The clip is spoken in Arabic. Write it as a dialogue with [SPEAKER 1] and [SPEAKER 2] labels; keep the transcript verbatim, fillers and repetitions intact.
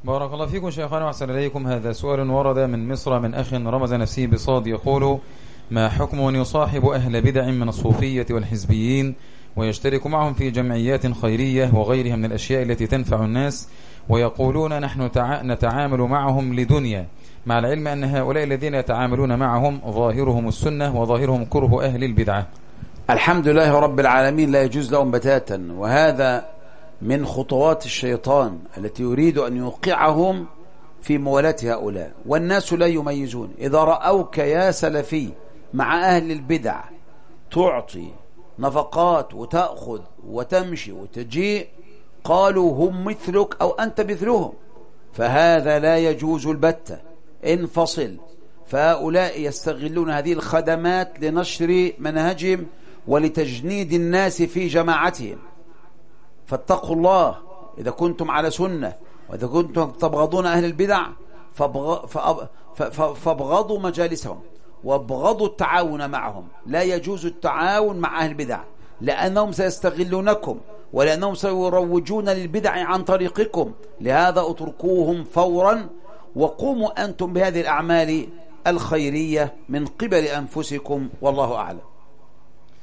[SPEAKER 1] بارك الله فيكم شيخنا وأحسن إليكم. هذا سؤال ورد من مصر من أخ رمز نفسه بصاد، يقول: ما حكم من يصاحب أهل بدع من الصوفية والحزبيين ويشترك معهم في جمعيات خيرية وغيرها من الأشياء التي تنفع الناس، ويقولون نحن نتعامل معهم لدنيا، مع العلم أن هؤلاء الذين يتعاملون معهم ظاهرهم السنة وظاهرهم كره أهل البدعة؟
[SPEAKER 2] الحمد لله رب العالمين، لا يجوز لهم بتاتا، وهذا من خطوات الشيطان التي يريد أن يوقعهم في موالاة هؤلاء. والناس لا يميزون، إذا رأوك يا سلفي مع أهل البدع تعطي نفقات وتأخذ وتمشي وتجيء، قالوا هم مثلك أو أنت مثلهم، فهذا لا يجوز البتة. انفصل. فهؤلاء يستغلون هذه الخدمات لنشر منهجهم ولتجنيد الناس في جماعتهم، فاتقوا الله. إذا كنتم على سنة وإذا كنتم تبغضون أهل البدع فابغضوا مجالسهم وابغضوا التعاون معهم. لا يجوز التعاون مع أهل البدع، لأنهم سيستغلونكم ولأنهم سيروجون للبدع عن طريقكم. لهذا اتركوهم فورا وقوموا أنتم بهذه الأعمال الخيرية من قبل أنفسكم، والله أعلم.